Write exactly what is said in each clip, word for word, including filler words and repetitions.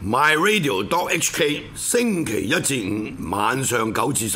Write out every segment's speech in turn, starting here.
My Radio dot H K 星期一至五晚上九至十，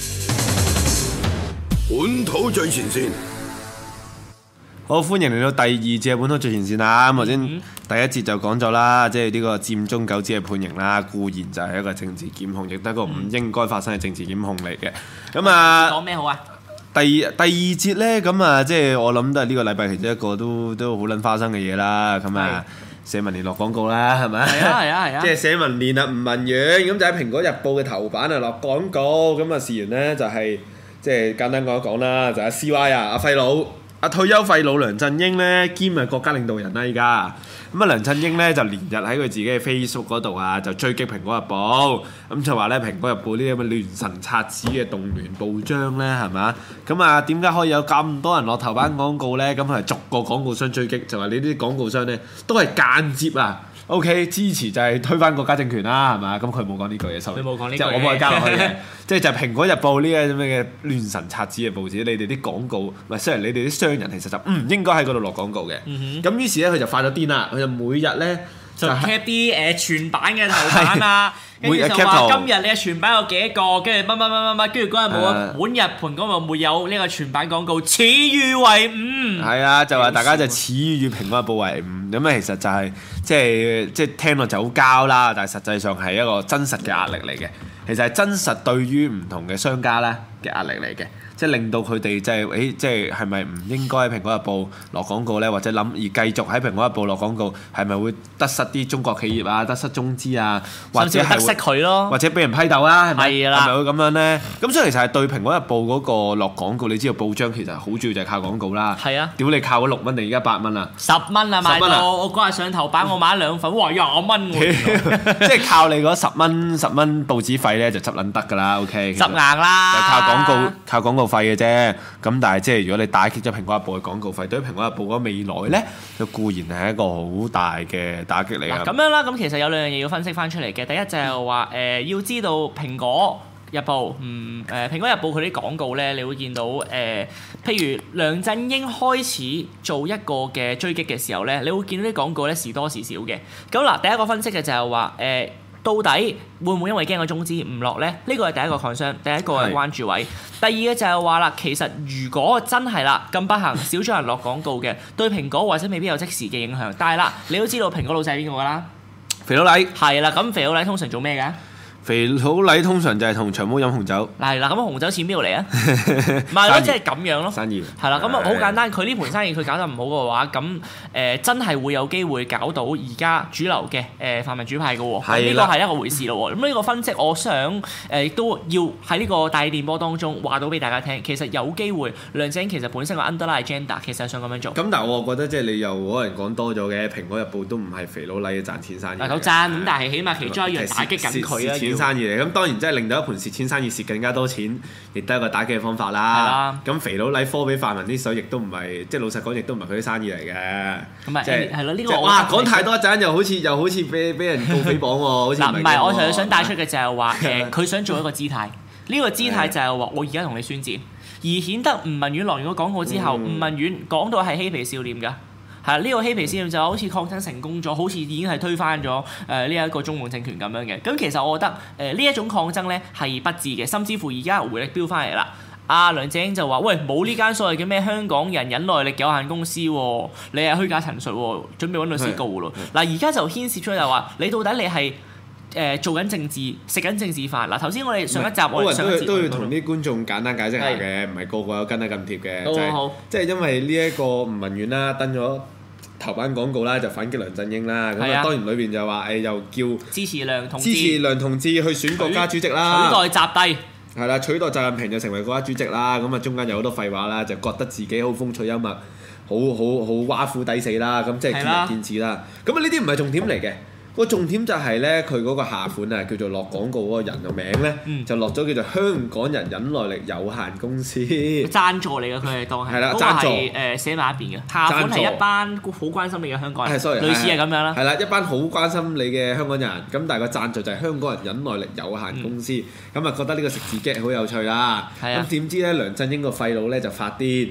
本土最前線。 好，歡迎嚟到第二節嘅本土最前線啦。咁頭先第一節就講咗啦，即係呢個佔中九子嘅判刑啦，固然就係一個政治檢控，亦都係一個唔應該發生嘅政治檢控嚟嘅。咁啊， 講咩好啊？ 第第二節咧，咁啊，即係我諗都係呢個禮拜其中一個都都好撚花生嘅嘢啦。咁啊，社民連落廣告啦，係咪？ 係啊係啊係啊！ 即係社民連啊，吳文遠咁就喺《蘋果日報》嘅頭版啊落廣告。咁啊，事緣咧就係即係簡單講一講啦，就係 C Y 啊，阿廢佬。阿退休廢老梁振英咧，兼係國家領導人啦，依家咁啊，梁振英咧就連日喺佢自己嘅 Facebook 嗰度啊，就追擊蘋果日報，咁就話咧蘋果日報呢啲咁嘅亂臣賊子嘅動亂報章咧，係嘛？咁啊，點解可以有咁多人落頭版廣告咧？咁係逐個廣告商追擊，就話你啲廣告商咧都係間接啊。O.K. 支持就係推翻國家政權啦，係嘛？咁佢冇講呢句嘢，收你冇講呢句， 即係我幫佢加落去嘅。即係就係《蘋果日報》呢個咁嘅亂臣賊子嘅報紙，你哋啲廣告，唔係雖然你哋啲商人其實就唔應該喺嗰度落廣告嘅。咁、嗯、於是咧，佢就發咗癲啦，佢就每日咧就 cap 啲誒全版嘅頭版啊，跟住就話今日你嘅全版有幾多個，跟住乜乜乜乜乜，跟住嗰日冇啊，本日盤嗰日沒有呢個全版廣告，恥譽為伍。係啊，就話大家就恥譽蘋果日報為伍。咁咧其實就係、是、即係即係聽落就好膠啦，但係實際上係一個真實嘅壓力嚟嘅。其實係真實對於唔同嘅商家咧嘅壓力嚟嘅，即係令到佢哋即係誒，即係係咪唔應該喺蘋果日報落廣告咧？或者諗而繼續喺蘋果日報落廣告，係咪會得失啲中國企業啊、得失中資啊，或者係得失佢咯， 或者俾人批鬥啦？係咪？ 係啦， 係咪會咁樣咧？咁所以其實係對蘋果日報嗰個落廣告，你知道報章其實好主要就係靠廣告啦。係啊，屌你靠嗰六蚊定而家八蚊啊？ 十蚊啊，買到我嗰日上頭版，我買咗兩份，哇廿蚊喎！ 即係靠你嗰十蚊十蚊報紙費咧，就執撚得㗎啦。OK， 執硬啦， 就靠廣告靠廣告費嘅啫。咁但係即係如果你打擊咗蘋果日報嘅廣告費，對於蘋果日報嗰未來咧，就固然係一個好大嘅打擊嚟㗎。 咁樣啦，咁其實有兩樣嘢要分析翻出嚟嘅。第一就係話誒，要知道蘋果日報，嗯誒、呃、蘋果日報佢啲廣告咧，你會見到誒、呃，譬如梁振英開始做一個嘅追擊嘅時候咧，你會見到啲廣告咧時多時少嘅。咁嗱，第一個分析嘅就係話誒。呃到底會唔會因為驚個中資唔落呢？呢個係第一個 concern，第一個係關注位。第二嘅就係話啦，其實如果真係啦咁不幸少咗人落廣告嘅，對蘋果或者未必有即時嘅影響。但係啦，你都知道蘋果老細係邊個㗎啦？ 肥佬黎係啦，咁肥佬黎通常做咩㗎？ 肥佬黎通常就係同長毛飲紅酒。 係啦，咁紅酒錢邊度嚟啊？咪咯，即係咁樣咯。生意係啦，咁啊好簡單。佢呢盤生意佢搞得唔好嘅話，咁誒、呃、真係會有機會搞到而家主流嘅誒、呃、泛民主派嘅喎。呢個係一個回事咯。咁呢個分析，我想誒亦、呃、都要喺呢個大電波當中話到俾大家聽。其實有機會梁振英其實本身個 underline agenda 其實係想咁樣做。 咁但係我覺得即係你又可能講多咗嘅，《蘋果日報》都唔係肥佬黎嘅賺錢生意。 嗱，好賺咁，但係起碼其中一樣打擊緊佢啊。 生意嚟，咁當然真係令到一盤蝕錢生意蝕更加多錢，亦都係一個打擊嘅方法啦。咁肥佬黎科俾泛民啲水，亦都唔係，即係老實講，亦都唔係佢啲生意嚟嘅。咁咪即係係咯，呢個哇講太多一陣，又好似又好似俾俾人告誹謗喎，好似嗱唔係， 我其實想帶出嘅就係話誒，佢想做一個姿態，呢個姿態就係話我而家同你宣戰，而顯得吳文遠落完個廣告之後，吳文遠講到係嬉皮笑臉㗎。係呢、這個嬉皮笑臉就好似抗爭成功咗，好似已經係推翻咗誒呢一個中共政權咁樣嘅。咁其實我覺得誒呢一種抗爭咧係不智嘅，甚至乎而家回力標翻嚟啦。阿梁振英就話：喂，冇呢間所謂嘅咩香港人忍耐力有限公司喎，你係虛假陳述喎，準備揾律師告咯。嗱，而家就牽涉出就話你到底你係誒、呃、做緊政治，食緊政治飯。嗱，頭先我哋上一集我哋上一節都要同啲觀眾簡單解釋下嘅，唔係個個有跟得咁貼嘅， 好好好就係即係因為呢一個吳文遠啦登咗頭版廣告啦，就反擊梁振英啦。咁啊當然裏邊就話誒又叫支持梁同志， 支持梁同志去選國家主席啦， 取代習帝。 係啦，取代習近平就成為國家主席啦。咁啊中間有好多廢話啦，就覺得自己好風趣幽默，好好好挖苦抵死啦。咁即係見仁見智啦。咁啊呢啲唔係重點嚟嘅。個重點就係咧，佢嗰個下款啊，叫做落廣告嗰個人嘅名咧，嗯、就落咗叫做香港人忍耐力有限公司。 贊助嚟嘅，佢係當係。係啦，贊助誒寫埋一邊嘅。下款係一班好關心你嘅香港人。係 sorry，類似係咁樣啦。係啦， 一班好關心你嘅香港人，咁但係個贊助就係香港人忍耐力有限公司，咁啊、嗯、覺得呢個食字 get 好有趣啦。咁點知咧，梁振英個廢佬咧就發癲。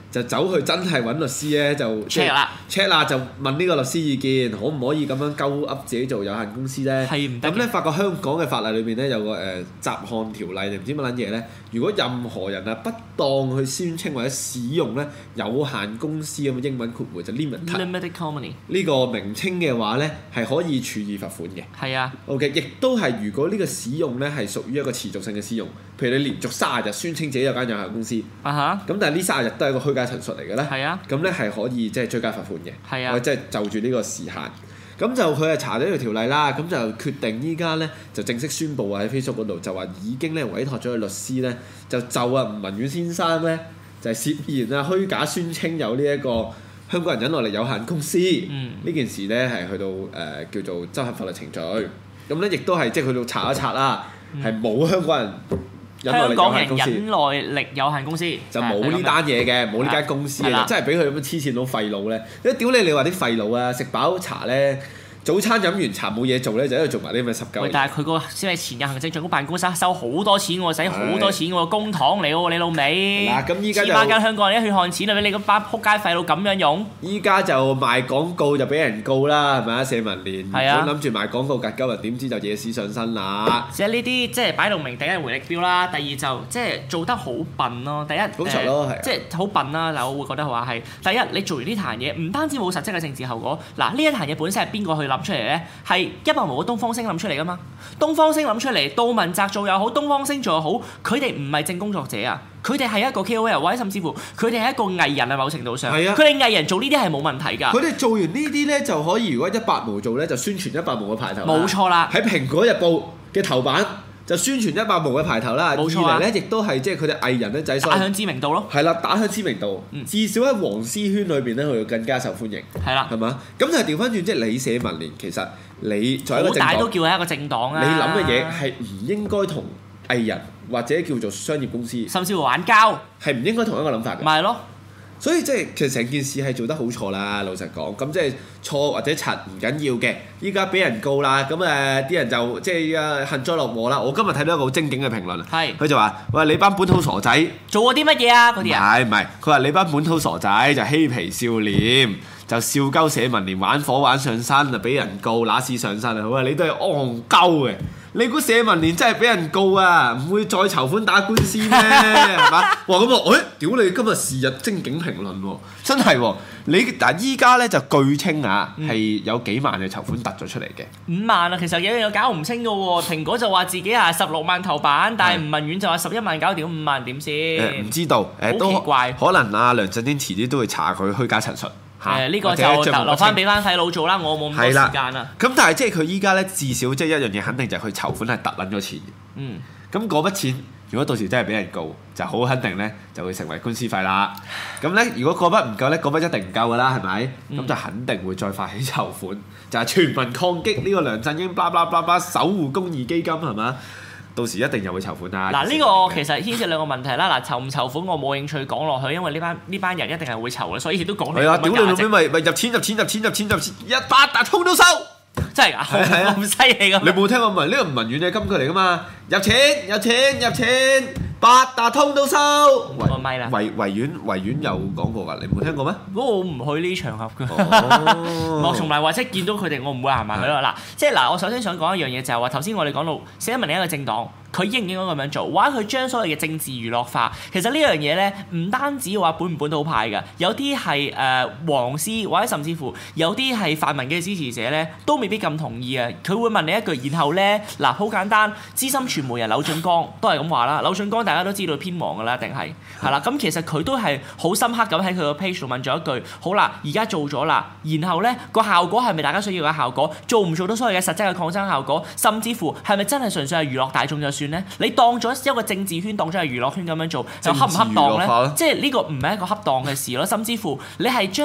就走去真係揾律師咧，就 check 啦 check 啦，就問呢個律師意見，可唔可以咁樣鳩噏自己做有限公司咧？ 係唔得嘅。 咁咧，發覺香港嘅法例裏邊咧有個誒雜項條例定唔知乜撚嘢咧？如果任何人啊不當去宣稱或者使用咧有限公司咁嘅英文括弧就 limit Limited company 呢個名稱嘅話咧，係可以處以罰款嘅。 係啊。 OK，亦都係如果呢個使用咧係屬於一個持續性嘅使用，譬如你連續三十日宣稱自己有間有限公司， 啊哈。 咁但係呢三十日都係一個虛假陳述嚟嘅咧。 係啊。 咁咧係可以即係追加罰款嘅。 係啊。 或者即係就住呢個時限。咁就佢係查咗呢條條例啦，咁就決定依家咧就正式宣布喺 Facebook 嗰度就話已經咧委託咗個律師咧，就就啊吳文遠先生咧就係、是、涉嫌啊虛假宣稱有呢一個香港人忍耐力有限公司呢、嗯、件事咧係去到誒、呃、叫做執行法律程序，咁咧亦都係即係去到查一查啦，係冇、嗯、香港人。 香港人忍耐力有限公司就冇呢單嘢嘅，冇呢間公司嘅，真係俾佢咁樣黐線佬廢佬咧！一屌你，你話啲廢佬啊，食飽茶咧，早餐飲完茶冇嘢做咧，就喺度做埋啲咁嘅十九。喂， 但係佢個先係前任行政長官辦公室收好多錢喎，使好多錢喎，公帑嚟喎，你老味！嗱，咁依家就黐孖筋香港人一血汗錢啊！俾你嗰班撲街廢佬咁樣用。依家就賣廣告就俾人告啦，係咪啊？社民連原本諗住賣廣告格鳩人，點知就惹屎上身啦！ 即係呢啲即係擺到明，第一回力標啦，第二就即係做得好笨咯。第一好柒咯，係即係好笨啦。嗱，我會覺得話係第一，你做完呢壇嘢，唔單止冇實質嘅政治後果。嗱，呢一壇嘢本身係邊個去諗出嚟咧？係一百毛嘅東方星諗出嚟噶嘛？東方星諗出嚟，杜汶澤做又好，東方星做又好，佢哋唔係正工作者啊，佢哋係一個 K O L 或者甚至乎佢哋係一個藝人啊，某程度上，佢哋藝人做呢啲係冇問題㗎。佢哋做完呢啲咧就可以，如果一百毛做咧就宣傳一百毛嘅牌頭。 冇錯啦， 喺蘋果日報嘅頭版就宣傳一百毛嘅牌頭啦。冇錯啊。二嚟咧亦都係即係佢哋藝人咧仔， 打響知名度咯。 係啦，打響知名度，嗯、至少喺黃絲圈裏邊咧，佢會更加受歡迎。 係啦， 係嘛？咁就調翻轉，即係你社民連其實。你作為一個政黨， 好大都叫係一個政黨啊！ 你諗嘅嘢係唔應該同藝人或者叫做商業公司， 甚至乎玩交， 係唔應該同一個諗法嘅。 咪係咯， 所以即係其實成件事係做得好錯啦。老實講，咁即係錯或者柒唔緊要嘅。依家俾人告啦，咁誒啲人就即係啊幸災樂禍啦。我今日睇到一個好精警嘅評論，係佢就話：喂，你班本土傻仔做過啲乜嘢啊？嗰啲啊？ 係唔係？佢話你班本土傻仔就嬉皮笑臉。就笑鳩社民連玩火玩上身啊！俾人告揦屎上身啊！好啊！你都係戇鳩嘅，你估社民連真係俾人告啊？唔會再籌款打官司咩？係嘛？哇！咁啊，誒、哎，屌你今日是日精警評論喎，真係喎！你但係依家咧就據稱啊，係有幾萬嘅籌款突咗出嚟嘅。 五萬啊，其實有樣嘢搞唔清嘅喎。蘋果就話自己係十六萬頭版，但係吳文遠就話十一萬搞掂五萬點先？誒唔、 呃、知道，誒、呃、都奇怪，可能啊梁振英遲啲都會查佢虛假陳述。 誒呢個就留翻俾翻細佬做啦，我冇咁多時間啦。 咁但係即係佢依家咧，至少即係一樣嘢，肯定就係佢籌款係突撚咗錢嘅。嗯。咁嗰筆錢，如果到時真係俾人告，就好肯定咧，就會成為官司費啦。咁咧，如果嗰筆唔夠咧，嗰筆一定唔夠噶啦，係咪？咁、嗯、就肯定會再發起籌款，就係、是、全民抗擊呢個梁振英，巴拉巴拉守護公義基金係嘛？到時一定又會籌款啦。嗱，呢個其實牽涉兩個問題啦。嗱，籌唔籌款我冇興趣講落去，因為呢班呢班人一定係會籌嘅，所以都講你。 係啊，屌你老味咪咪入錢入錢入錢入錢入錢，一八達通都收。 真係㗎，係啊，咁犀利㗎。 你冇聽過唔係呢個吳文遠嘅金句嚟㗎嘛？入錢入錢入錢，八達通都收。 個咪啦。 維維園維園有講過㗎，你冇聽過咩？ 不過我唔去呢場合㗎。我從來或者見到佢哋，我唔會行埋去咯。嗱，即係嗱，我首先想講一樣嘢就係話，頭先我哋講到社民連一個政黨。佢應唔應該咁樣做？或者佢將所謂嘅政治娛樂化，其實呢樣嘢咧，唔單止話本唔本土派嘅，有啲係誒黃絲，或者甚至乎有啲係泛民嘅支持者咧，都未必咁同意啊！佢會問你一句，然後咧嗱，好簡單，資深傳媒人柳俊江都係咁話啦。柳俊江大家都知道偏黃㗎啦，一定係係啦。咁其實佢都係好深刻咁喺佢個 page 度問咗一句：好啦，而家做咗啦，然後咧個效果係咪大家需要嘅效果？做唔做到所謂嘅實質嘅抗爭效果？甚至乎係咪真係純粹係娛樂大眾就算咧？你當咗一個政治圈，當咗係娛樂圈咁樣做，就恰唔恰當咧？即係呢個唔係一個恰當嘅事咯。甚至乎你係將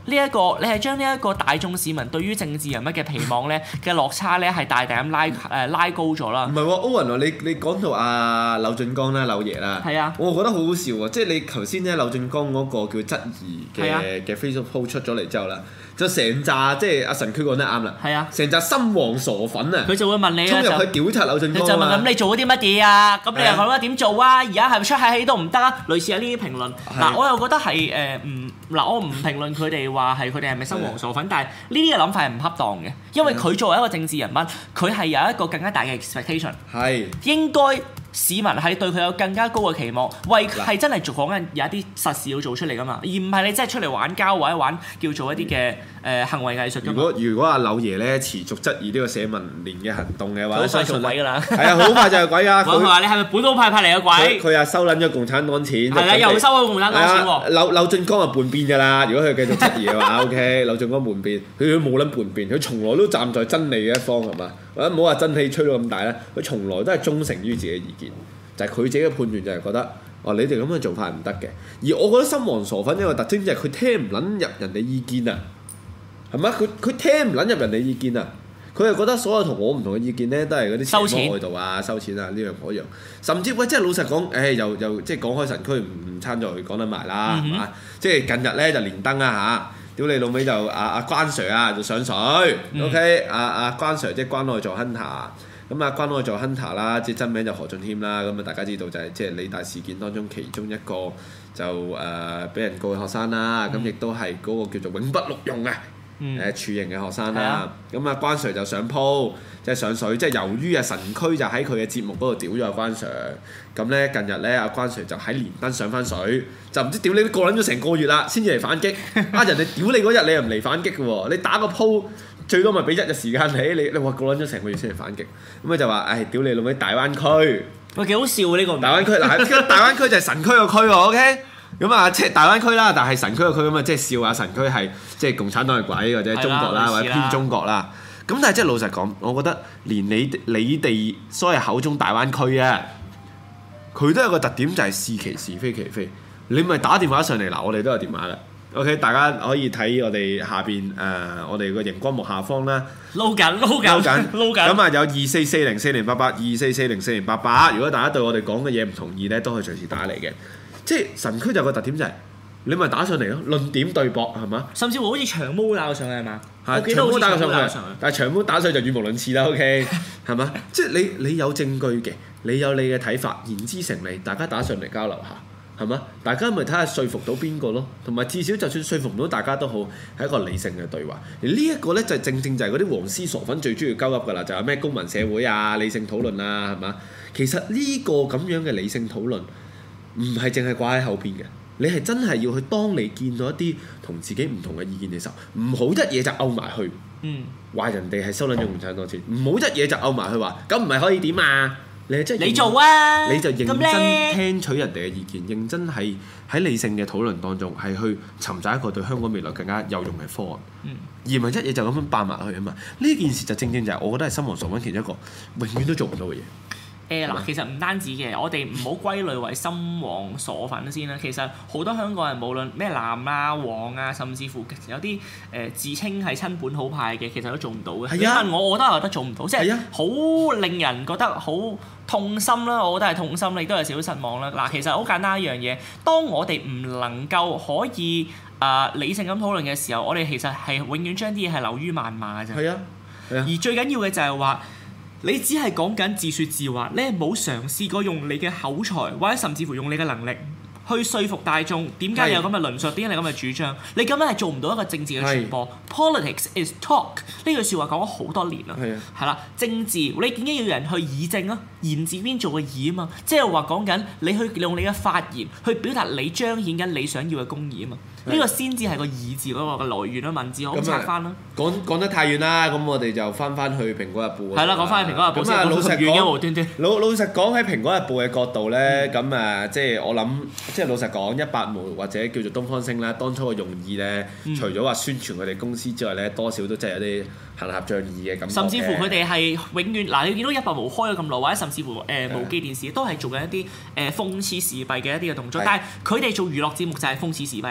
呢一個你係將呢一個大眾市民對於政治人物嘅期望咧嘅落差咧係大大咁拉誒、呃、拉高咗啦。 唔係喎，歐雲你你講到阿柳俊江啦，柳爺啦， 係啊， 我覺得好好笑喎，即係你頭先咧柳俊江嗰個叫質疑嘅嘅 Facebook post 出咗嚟之後啦。就成扎即係阿神區講得啱啦， 係啊， 成扎心黃傻粉啊， 佢就會問你衝入去屌柒柳俊江， 就問咁你做咗啲乜嘢啊？咁你又覺得點做啊？而家係咪出下氣都唔得啊？類似係呢啲評論，嗱我又覺得係誒唔嗱我唔評論佢哋話係佢哋係咪心黃傻粉，但係呢啲嘅諗法係唔恰當嘅，因為佢作為一個政治人物，佢係有一個更加大嘅 expectation， 係應該。市民係對佢有更加高嘅期望，為係真係做講緊有一啲實事要做出嚟噶嘛，而唔係你真係出嚟玩膠或者玩叫做一啲嘅誒行為藝術。如果如果阿柳爺咧持續質疑呢個社民連嘅行動嘅話， 好快做鬼㗎啦！ 係啊，好快就係鬼啊！ 佢話你係咪本土派派嚟嘅鬼？ 佢又收撚咗共產黨錢， 係啦，又收咗共產黨錢喎。 柳柳俊江係叛變㗎啦！如果佢繼續質疑嘅話，OK， 柳俊江叛變，佢都冇撚叛變，佢從來都站在真理嘅一方係嘛？或者唔好話真氣吹到咁大啦，佢從來都係忠誠於自己嘅意見。就係佢自己嘅判斷，就係覺得哦，你哋咁嘅做法係唔得嘅。而我覺得心黃傻粉一個特徵就係佢聽唔撚入人哋意見啊，係咪？佢佢聽唔撚入人哋意見啊，佢係覺得所有同我唔同嘅意見咧，都係嗰啲邪魔外道啊、收錢啊呢樣嗰樣。甚至喂，即係老實講，誒、哎、又又即係講開神區唔參再講得埋啦，係嘛、嗯哼？即係近日咧就連登啊嚇，屌你老味就阿阿關 Sir 啊就上水、嗯、，OK， 阿、啊、阿、啊、關 Sir 即係關愛做 hunter。咁啊，關愛做 hunter 啦，即係真名就何俊謙啦。咁啊，大家知道就係即係理大事件當中其中一個就誒俾、呃、人告嘅學生啦。咁亦都係嗰個叫做永不錄用嘅誒處刑嘅學生啦。咁啊、嗯，關 Sir 就上鋪，即係上水。即係由於啊神區就喺佢嘅節目嗰度屌咗阿關 Sir。咁咧近日咧，阿關 Sir 就喺連登上翻水，就唔知屌你都過撚咗成個月啦，先至嚟反擊。啊，人哋屌你嗰日你又唔嚟反擊嘅喎，你打個鋪。最多咪俾一日時間你，你你話過撚咗成個月先嚟反擊，咁佢就話：，唉，屌你老味大灣區， 喂幾好笑喎呢個大灣區嗱，大灣區就係神區個區喎 ，OK，咁啊，即係大灣區啦，但係神區個區咁啊，即係笑下神區係即係共產黨嘅鬼或者中國啦，或者偏中國啦，咁但係即係老實講，我覺得連你你哋所謂口中大灣區啊，佢都有個特點就係是其是非其非，你咪打電話上嚟嗱，我哋都有電話啦。OK， 大家可以睇我哋下邊誒、呃，我哋個熒光幕下方啦， 撈緊撈緊撈緊撈緊， 咁啊有二四四零四零八八，二四四零四零八八。如果大家對我哋講嘅嘢唔同意咧，都可以隨時打嚟嘅。即係神區就有個特點就係、是，你咪打上嚟咯，論點對駁係嘛？甚至乎好似長毛打上去係嘛？係長毛打上去，但係長毛打上去就語無倫次啦。OK， 係嘛？即係你你有證據嘅，你有你嘅睇法，言之成理，大家打上嚟交流下。係嘛？大家咪睇下說服到邊個咯，同埋至少就算說服唔到大家都好，係一個理性嘅對話。而呢一個咧就正正就係嗰啲黃絲傻粉最中意鳩噏㗎啦，就係咩公民社會啊、理性討論啊，係嘛？其實呢個咁樣嘅理性討論唔係淨係掛喺後邊嘅，你係真係要去當你見到一啲同自己唔同嘅意見嘅時候，唔好一嘢就勾埋去，嗯，話人哋係收撚咗共產黨錢，唔好一嘢就勾埋去話，咁唔係可以點啊？你真係你做啊！你就認真聽取人哋嘅意見，認真係喺理性嘅討論當中係去尋找一個對香港未來更加有用嘅方案，嗯、而唔係一嘢就咁樣扮埋去啊嘛！呢件事就正正就係我覺得係心黃傻粉其中一個永遠都做唔到嘅嘢。誒嗱， 其實唔單止嘅，我哋唔好歸類為心黃傻粉先啦。其實好多香港人無論咩藍啊、黃啊，甚至乎有啲誒、呃、自稱係親本土派嘅，其實都做唔到嘅。你、啊、問我，我都係覺得做唔到，即係好令人覺得好痛心啦。我覺得係痛心，亦都有少少失望啦。嗱，其實好簡單一樣嘢，當我哋唔能夠可以啊、呃、理性咁討論嘅時候，我哋其實係永遠將啲嘢係流於謾罵嘅啫。係啊，係啊。而最緊要嘅就係話，你只係講緊自説自話，你係冇嘗試過用你嘅口才，或者甚至乎用你嘅能力去說服大眾點解你有咁嘅論述，點解你咁嘅主張，你咁樣係做唔到一個政治嘅傳播。Politics is talk 呢句説話講咗好多年啦，係啦，政治你點解要人去議政啊？言字邊做個義啊嘛，即係話講緊你去用你嘅發言去表達你彰顯緊你想要嘅公義啊嘛。呢個先至係個義字嗰個嘅來源啦，文字可以拆翻啦。 講講得太遠啦，咁我哋就翻翻去《蘋果日報》。 係啦，講翻去《蘋果日報》先。咁啊，老實講，無端端老老實講喺《蘋果日報》嘅角度咧，咁誒、嗯，即係我諗，即係老實講，一百毛或者叫做東方星啦，當初嘅用意咧，嗯、除咗話宣傳佢哋公司之外咧，多少都真係有啲行俠仗義嘅感覺。 甚至乎佢哋係永遠嗱，你見到一百毛開咗咁耐，或者甚至乎誒、呃、無記電視都係做緊一啲誒諷刺時弊嘅一啲嘅動作，的但係佢哋做娛樂節目就係諷刺時弊啊嘛。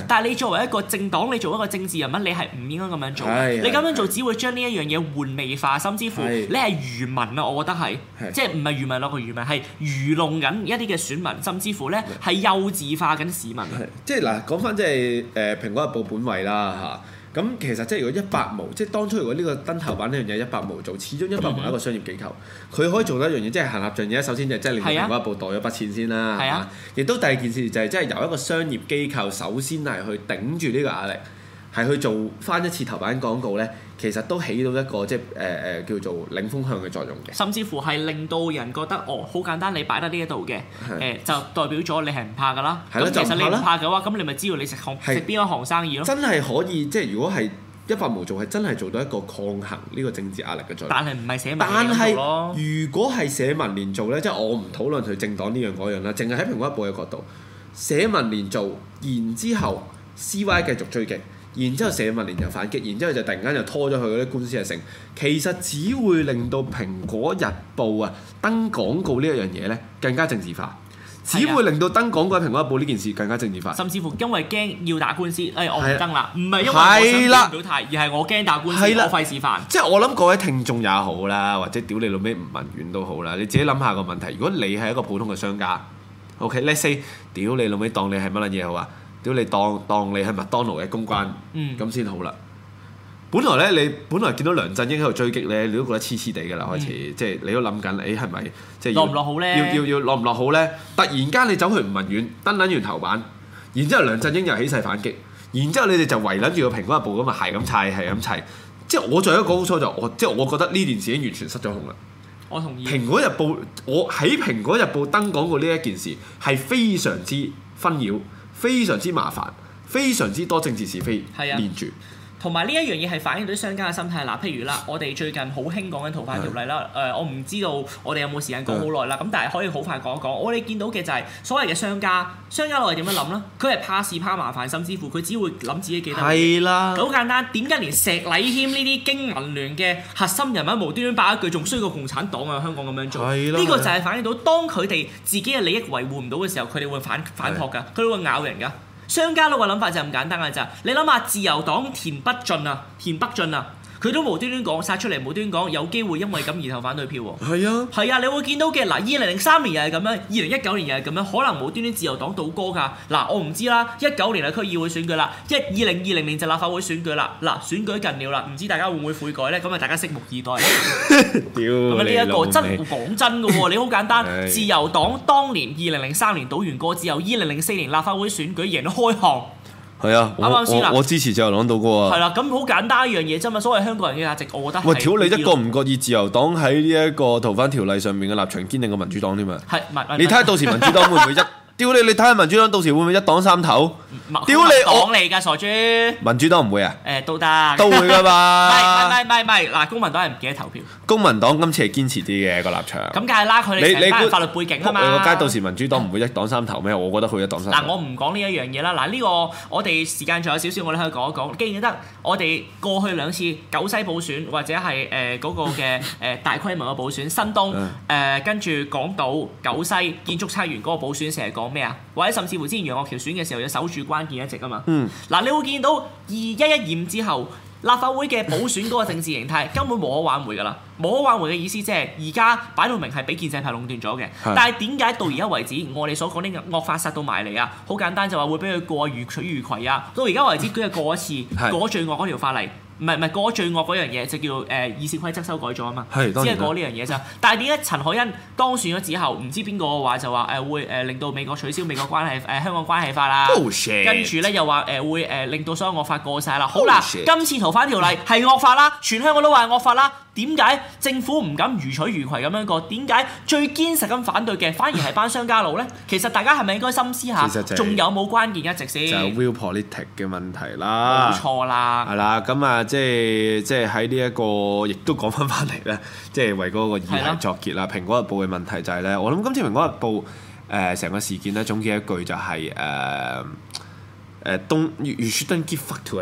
但係你作為一個政黨，你做一個政治人物，你係唔應該咁樣做。你咁樣做只會將呢一樣嘢玩味化，甚至乎你係愚民啊！我覺得係，即係唔係愚民落個愚民，係愚弄緊一啲嘅選民，甚至乎咧係幼稚化緊市民。 即係嗱，講翻即係誒《蘋果日報》本位啦嚇。咁其實即係如果一百毛，即係當初如果呢個登頭版呢樣嘢一百毛做，始終一百毛係一個商業機構，佢、嗯、可以做得一樣嘢，即係行俠仗義。首先就即係令到蘋果日報袋咗筆錢先啦，係嘛？亦都第二件事就係即係由一個商業機構首先係去頂住呢個壓力，係去做翻一次頭版廣告咧，其實都起到一個即係誒誒叫做領風向嘅作用嘅。甚至乎係令到人覺得哦，好簡單，你擺得呢一度嘅誒，就代表咗你係唔怕㗎啦。咁其實你唔怕嘅話，咁你咪知道你食行食邊一行生意咯。 真係可以，即係如果係一百毛做，係真係做到一個抗衡呢個政治壓力嘅作用。 但係唔係社民連做咯。 但係如果係社民連做咧，即係我唔討論佢政黨呢樣嗰樣啦，淨係喺蘋果日報嘅角度，社民連做，然之後 C Y 繼續追擊。然之後社民連就反擊，然之後就突然間就拖咗佢嗰啲官司係成，其實只會令到蘋果日報啊登廣告呢一樣嘢咧更加政治化，只會令到登廣告喺蘋果日報呢件事更加政治化。 甚至乎因為驚要打官司，誒、哎、我唔登啦，唔係因為我想表態，而係我驚打官司，我費事煩。 即係我諗各位聽眾也好啦，或者屌你老味唔文遠都好啦，你自己諗下個問題。如果你係一個普通嘅商家 ，OK，let's say 屌你老味當你係乜撚嘢好啊？屌你當當你係麥當勞嘅公關，咁先、嗯、好啦。本來咧，你本來見到梁振英喺度追擊咧，你都覺得黐黐地㗎啦，開始、嗯、即係你都諗緊，誒係咪即係落唔落好咧？ 要要要落唔落好咧？突然間你走去吳文遠登撚完頭版，然之後梁振英又起勢反擊，然之後你哋就圍撚住個蘋果日報咁啊，係咁砌係咁砌。即係我作為一個廣告初就我即係我覺得呢件事已經完全失咗控啦。 我同意。 蘋果日報，我喺蘋果日報登廣告呢一件事係非常之紛擾。非常之麻煩，非常之多政治是非連住。 同埋呢一樣嘢係反映到啲商家嘅心態嗱，譬如啦，我哋最近好興講緊逃犯條例啦。誒、呃，我唔知道我哋有冇時間講好耐啦。咁但係可以好快講一講。我哋見到嘅就係所謂嘅商家，商家佬係點樣諗咧？佢係怕事怕麻煩，甚至乎佢只會諗自己幾得意。係啦。好簡單，點解連石禮謙呢啲經民聯嘅核心人物無端端爆一句，仲衰過共產黨啊？香港咁樣做，呢個就係反映到當佢哋自己嘅利益維護唔到嘅時候，佢哋會反反撲㗎，佢哋會咬人㗎。商家佬嘅諗法就係咁簡單㗎咋，你諗下自由黨田北俊啊，田北俊啊。佢都無端端講殺出嚟，無端端講有機會因為咁而投反對票喎。係啊，係啊，你會見到嘅嗱，二零零三年又係咁樣，二零一九年又係咁樣，可能無端端自由黨倒戈㗎。嗱，我唔知啦。一九年係區議會選舉啦，一二零二零年就立法會選舉啦。嗱，選舉近了啦，唔知大家會唔會悔改咧？咁啊，大家拭目以待。屌咁啊！呢一個真講真嘅喎，你好簡單。自由黨當年二零零三年倒完戈之後，二零零四年立法會選舉贏到開巷。 係啊，啱啱先啦，我支持自由黨倒戈啊。 係啦，咁好簡單一樣嘢啫嘛。所謂香港人嘅價值，我覺得係。喂， 屌你一個唔覺意，自由黨喺呢一個逃犯條例上面嘅立場堅定過民主黨添啊。係，唔係？你睇下到時民主黨會唔會一？屌你！你睇下民主黨到時會唔會一黨三頭？屌你！ 黨嚟㗎傻豬！ 民主黨唔會啊？ 誒都得， 都會㗎嘛？ 唔係唔係唔係唔係嗱，公民黨係唔記得投票。 公民黨今次係堅持啲嘅個立場。咁梗係啦，佢哋成班法律背景啊嘛。 你個街到時民主黨唔會一黨三頭咩？我覺得佢一黨三頭。 嗱，我唔講呢一樣嘢啦。嗱，呢個我哋時間仲有少少，我哋可以講一講。記唔記得我哋過去兩次九西補選或者係誒嗰個嘅誒大規模嘅補選，新東誒跟住港島九西建築測員嗰個補選，成日講咩啊？或者甚至乎之前楊岳橋選嘅時候，要守住關鍵一席啊嘛。嗯。嗱，你會見到二一一二之後，立法會嘅補選嗰個政治形態根本無可挽回㗎啦。無可挽回嘅意思即係而家擺到明係俾建制派壟斷咗嘅。是但係點解到而家為止，我哋所講啲惡法殺到埋嚟啊？好簡單，就話會俾佢過如取如攜啊。到而家為止，佢係過一次是過最惡嗰條法例。唔係唔係過最惡嗰樣嘢，就叫誒議事規則修改咗啊嘛，只係過呢樣嘢咋。但係點解陳凱欣當選咗之後，唔知邊個話就話誒會誒令到美國取消美國關係誒、呃、香港關係法啦，跟住咧又話誒會誒令到所有惡法過晒啦。好啦，今次逃犯條例係惡法啦，全香港都話係惡法啦。點解政府唔敢如取如攜咁樣過？點解最堅實咁反對嘅反而係班商家佬咧？其實大家係咪應該深思下，仲有冇關鍵一席先？ 就係 realpolitik 嘅問題啦。 冇錯啦。係啦， 咁啊，即係即係喺呢一個，亦都講翻翻嚟咧，即係為嗰個議題作結啦。蘋果日報嘅問題就係咧，我諗今次蘋果日報誒成個事件咧，總結一句就係誒誒 don't you shouldn't give fuck to a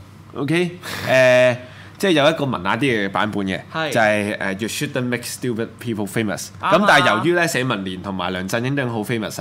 dog。OK 誒。即係有一個文雅啲嘅版本嘅，是就係、是、誒、uh, You shouldn't make stupid people famous。咁、啊、但係由於咧社民連同埋梁振英都好 famous 啊，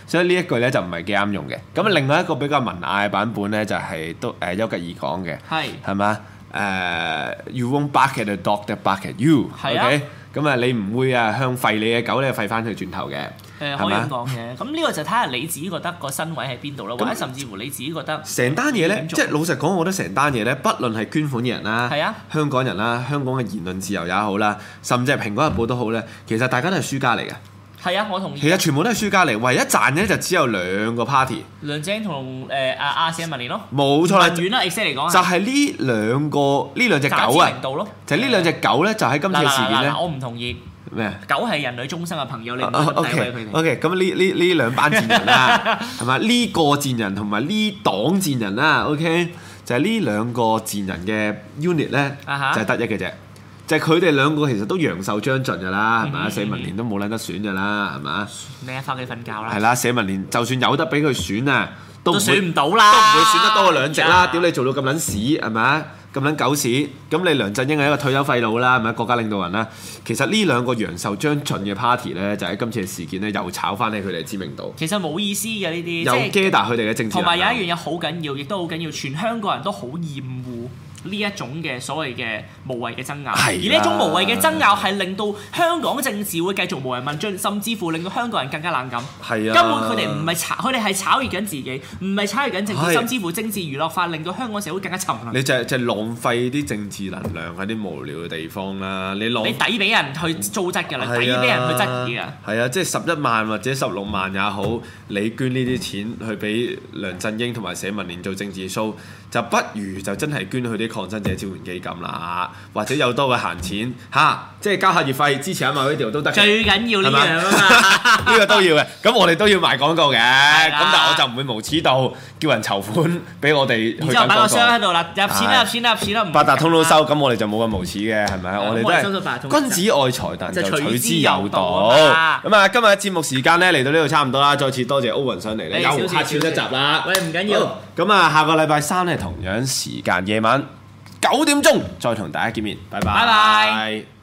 所以呢一句咧就唔係幾啱用嘅。咁另外一個比較文雅嘅版本咧就係、是、都誒、呃、丘吉爾講嘅， 係係嘛？誒、uh, ，you won't bark at a dog that bark at you。 係啊。 咁啊，你唔會啊向吠你嘅狗咧吠翻佢轉頭嘅。誒、 呃，可以咁講嘅。咁呢個就睇下你自己覺得個身位喺邊度啦，或者甚至乎你自己覺得成單嘢咧，即係老實講，我覺得成單嘢咧，不論係捐款嘅人啦， 係啊， 香港人啦，香港嘅言論自由也好啦，甚至係《蘋果日報》都好咧，其實大家都係輸家嚟嘅。 係啊，我同意。 其實全部都係輸家嚟，唯一賺嘅就只有兩個 party。 梁振英同誒阿阿社民連咯。 冇錯啦。 遠啦 ，exactly 嚟講。 就係呢兩個呢兩隻狗啊。就係呢兩隻狗咧，就喺今次嘅事件咧。 我唔同意。 咩？ 狗係人類終生嘅朋友，你唔好詆毀佢哋。 O K， 咁呢呢呢兩班賤人啦，係嘛？呢個賤人同埋呢黨賤人啦 ，O K， 就係呢兩個賤人嘅 unit 咧，就係得一嘅啫。就係佢哋兩個其實都陽壽將盡㗎啦，係咪啊？社民連都冇撚得選㗎啦，係嘛？ 你一翻去瞓覺啦。 係啦，社民連就算有得俾佢選啊，都都選唔到啦， 都唔會選得多過兩席啦。屌你做到咁撚屎係咪啊？咁撚狗屎，咁你梁振英係一個退休廢佬啦，係咪國家領導人啦？其實呢兩個陽壽將盡嘅 party 咧，就喺今次嘅事件咧，又炒翻起佢哋嘅知名度。 其實冇意思嘅呢啲， 又 gather 佢哋嘅政治。 同埋有一樣嘢好緊要，亦都好緊要，全香港人都好厭惡呢一種嘅所謂嘅無謂嘅爭拗，而呢一種無謂嘅爭拗係令到香港政治會繼續無人問津，甚至乎令到香港人更加冷感。 係啊， 根本佢哋唔係炒，佢哋係炒熱緊自己，唔係炒熱緊政治，甚至乎政治娛樂化，令到香港社會更加沉淪。 你就係就係浪費啲政治能量喺啲無聊嘅地方啦！你浪你抵俾人去糟質㗎啦，抵俾人去質疑㗎。 係啊，即係十一萬或者十六萬也好，你捐呢啲錢去俾梁振英同埋社民連做政治 show，就不如就真係捐去啲抗爭者支援基金啦，或者有多嘅閒錢嚇，即係交下月費支持下某啲條都得。 最緊要呢樣啊嘛， 呢個都要嘅。咁我哋都要賣廣告嘅，咁但係我就唔會無恥到叫人籌款俾我哋去搞廣告。然之後擺個箱喺度啦，入錢啦，入錢啦，入錢啦。八達通都收，咁我哋就冇咁無恥嘅，係咪？我哋都係君子愛財，但就取之有道。咁啊，今日嘅節目時間咧嚟到呢度差唔多啦，再次多謝 Owen 上嚟咧，又客串一集啦。 喂，唔緊要。 咁啊，下個禮拜三咧同樣時間夜晚九點鐘再同大家見面，拜拜。拜拜。